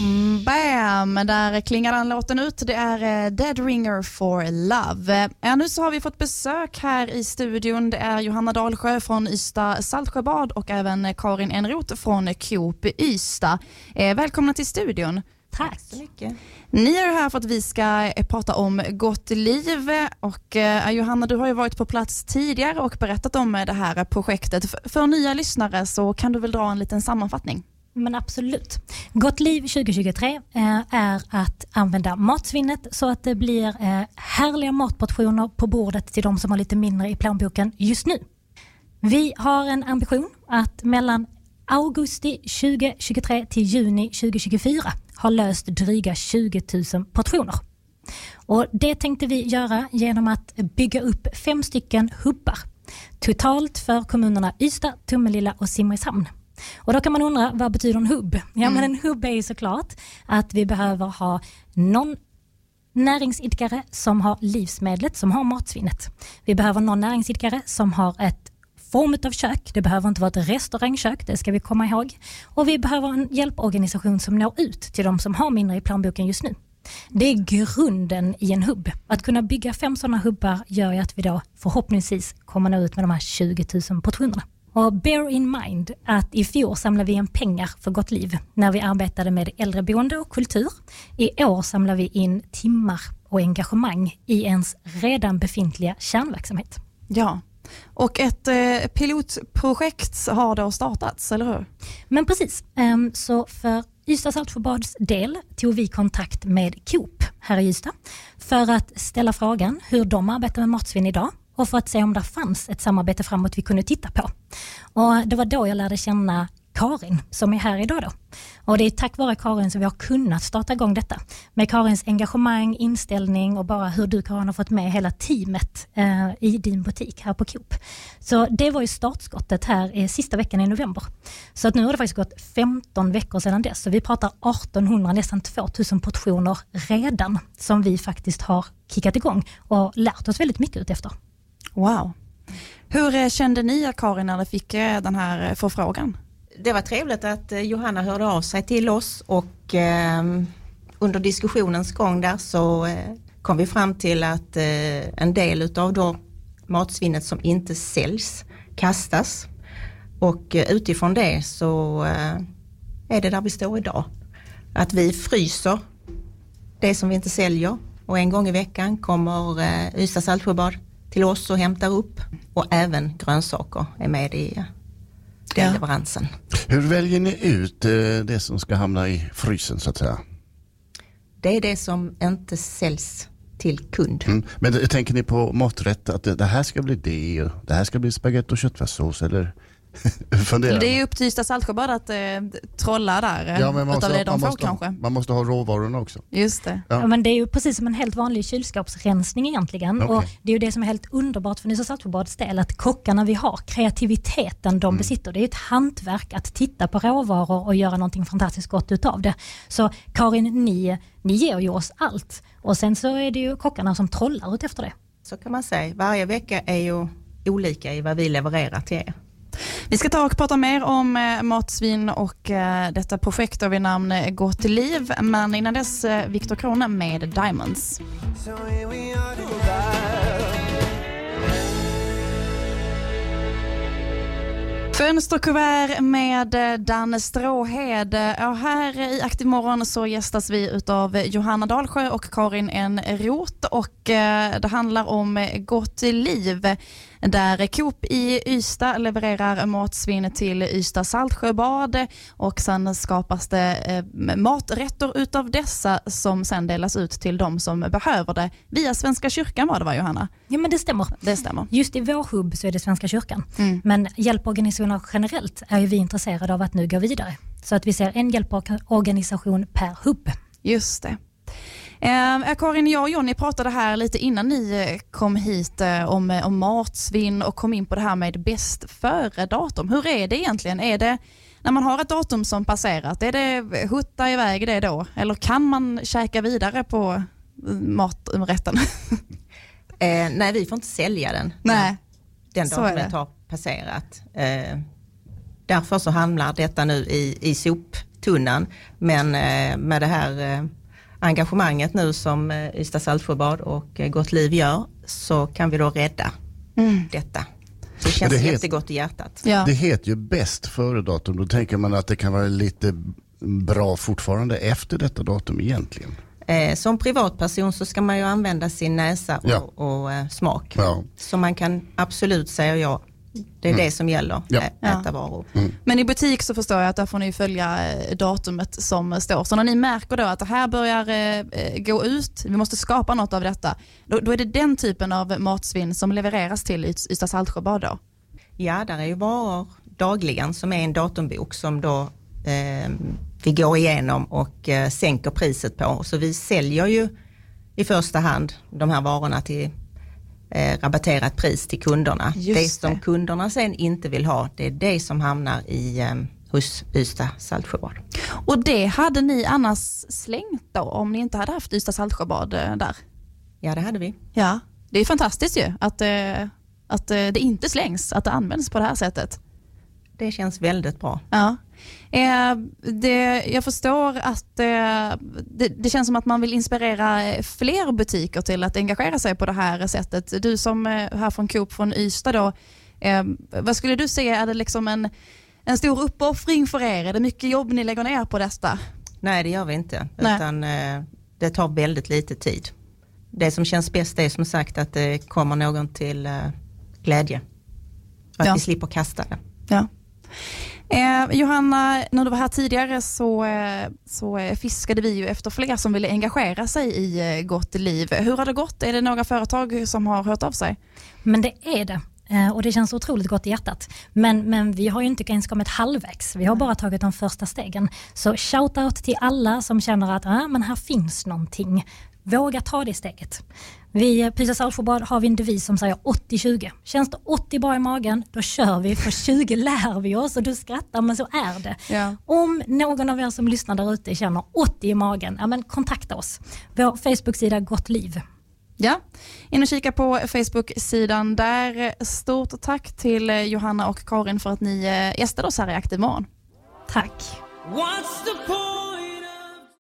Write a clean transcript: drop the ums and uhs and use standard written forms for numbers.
Bam, där klingar den låten ut. Det är Dead Ringer for Love. Nu så har vi fått besök här i studion. Det är Johanna Dalsjö från Ystad Saltsjöbad och även Karin Enroth från Coop Ystad. Välkomna till studion. Tack så mycket. Ni är här för att vi ska prata om gott liv. Och Johanna, du har ju varit på plats tidigare och berättat om det här projektet. För nya lyssnare så kan du väl dra en liten sammanfattning? Men absolut. Gott liv 2023 är att använda matsvinnet så att det blir härliga matportioner på bordet till de som har lite mindre i plånboken just nu. Vi har en ambition att mellan augusti 2023 till juni 2024 har löst dryga 20 000 portioner. Och det tänkte vi göra genom att bygga upp 5 stycken hubbar. Totalt för kommunerna Ystad, Tomelilla och Simrishamn. Och då kan man undra, vad betyder en hubb? Ja, men en hubb är ju såklart att vi behöver ha någon näringsidkare som har livsmedlet, som har matsvinnet. Vi behöver någon näringsidkare som har ett form av kök. Det behöver inte vara ett restaurangkök, det ska vi komma ihåg. Och vi behöver en hjälporganisation som når ut till de som har mindre i plånboken just nu. Det är grunden i en hubb. Att kunna bygga 5 sådana hubbar gör ju att vi då förhoppningsvis kommer nå ut med de här 20 000 portionerna. Och bear in mind att i fjol samlade vi in pengar för gott liv när vi arbetade med äldreboende och kultur. I år samlar vi in timmar och engagemang i ens redan befintliga kärnverksamhet. Ja, och ett pilotprojekt har då startats, eller hur? Men precis, så för Ystad Saltsjöbads del tog vi kontakt med Coop här i Ystad för att ställa frågan hur de arbetar med matsvinn idag. Och för att se om det fanns ett samarbete framåt vi kunde titta på. Och det var då jag lärde känna Karin som är här idag då. Och det är tack vare Karin som vi har kunnat starta igång detta. Med Karins engagemang, inställning och bara hur du Karin har fått med hela teamet i din butik här på Coop. Så det var ju startskottet här sista veckan i november. Så att nu har det faktiskt gått 15 veckor sedan dess. Så vi pratar 1800, nästan 2000 portioner redan som vi faktiskt har kickat igång och lärt oss väldigt mycket ut efter. Wow. Hur kände ni, Karin, när ni fick den här förfrågan? Det var trevligt att Johanna hörde av sig till oss och under diskussionens gång där så kom vi fram till att en del utav då matsvinnet som inte säljs kastas. Och utifrån det så är det där vi står idag. Att vi fryser det som vi inte säljer och en gång i veckan kommer Ystad Saltsjöbad till oss och hämtar upp. Och även grönsaker är med i den leveransen. Hur väljer ni ut det som ska hamna i frysen så att säga? Det är det som inte säljs till kund. Men tänker ni på maträtt att det här ska bli det och det här ska bli spagetti och köttfärssås eller fundera? Det är upp till Ystad Saltsjöbad att trolla där. Ja, men kanske. Man måste ha råvarorna också. Just det. Ja, men det är ju precis som en helt vanlig kylskåpsrensning egentligen. Okay. Och det är ju det som är helt underbart för Ystad Saltsjöbads del, att kockarna vi har, kreativiteten de besitter. Det är ett hantverk att titta på råvaror och göra någonting fantastiskt gott utav det. Så Karin, ni ger ju oss allt. Och sen så är det ju kockarna som trollar ut efter det. Så kan man säga. Varje vecka är ju olika i vad vi levererar till er. Vi ska ta och prata mer om matsvinn och detta projekt vid namn Gott liv. Men innan dess Viktor Krona med Diamonds. Fönsterkuvert med Danne Stråhed. Ja, här i Aktiv morgon så gästas vi utav Johanna Dalsjö och Karin Enroth och det handlar om gott liv där Coop i Ystad levererar matsvinn till Ystad Saltsjöbad och sen skapas det maträtter utav dessa som sen delas ut till de som behöver det via Svenska kyrkan, var det, va, Johanna? Ja, men det stämmer. Det stämmer. Just i vår hubb så är det Svenska kyrkan. Men hjälporganisationer generellt är ju vi intresserade av att nu gå vidare. Så att vi ser en hjälporganisation per hubb. Just det. Karin, jag och Jonny pratade här lite innan ni kom hit om matsvinn och kom in på det här med bäst före datum. Hur är det egentligen? Är det när man har ett datum som passerat, är det hutta iväg det då? Eller kan man käka vidare på maträtten? Nej, vi får inte sälja den. Nej, den datumet har passerat. Därför så hamnar detta nu i soptunnan. Men med det här engagemanget nu som Ystad Saltsjöbad och Gott Liv gör, så kan vi då rädda detta. Det känns jättegott i hjärtat. Ja. Det heter ju bäst före datum. Då tänker man att det kan vara lite bra fortfarande efter detta datum egentligen. Som privatperson så ska man ju använda sin näsa och smak. Ja. Så man kan absolut säga ja. Det är det som gäller, äta varor. Men i butik så förstår jag att där får ni följa datumet som står. Så när ni märker då att det här börjar gå ut, vi måste skapa något av detta, då är det den typen av matsvinn som levereras till Ystad Saltsjöbad då? Ja, där är ju varor dagligen som är en datumbok som då vi går igenom och sänker priset på. Så vi säljer ju i första hand de här varorna till rabatterat pris till kunderna. Det som kunderna sen inte vill ha, det är det som hamnar hos Ystad Saltsjöbad. Och det hade ni annars slängt då om ni inte hade haft Ystad Saltsjöbad där? Ja, det hade vi. Ja, det är fantastiskt ju att det inte slängs, att det används på det här sättet. Det känns väldigt bra. Ja. Jag förstår att det känns som att man vill inspirera fler butiker till att engagera sig på det här sättet. Du som här från Coop från Ystad då, vad skulle du säga, är det liksom en stor uppoffring för er? Är det mycket jobb ni lägger ner på detta? Nej, det gör vi inte. Utan det tar väldigt lite tid. Det som känns bäst är som sagt att det kommer någon till glädje. Att vi slipper kasta det. Ja. Johanna, när du var här tidigare så fiskade vi ju efter fler som ville engagera sig i Gott Liv. Hur har det gått? Är det några företag som har hört av sig? Men det är det. Och det känns otroligt gott i hjärtat. Men vi har ju inte ens kommit halvvägs. Vi har bara tagit de första stegen. Så shoutout till alla som känner att men här finns någonting. Våga ta det steget. Vi på Ystad Saltsjöbad har vi en devis som säger 80-20. Känns det 80 bra i magen, då kör vi. För 20 lär vi oss och du skrattar, men så är det. Ja. Om någon av er som lyssnar där ute känner 80 i magen, men kontakta oss. Vår Facebook-sida Gott Liv. Ja, in och kika på Facebook-sidan där. Stort tack till Johanna och Karin för att ni gästade oss här i Aktiv morgon. Tack. What's the point?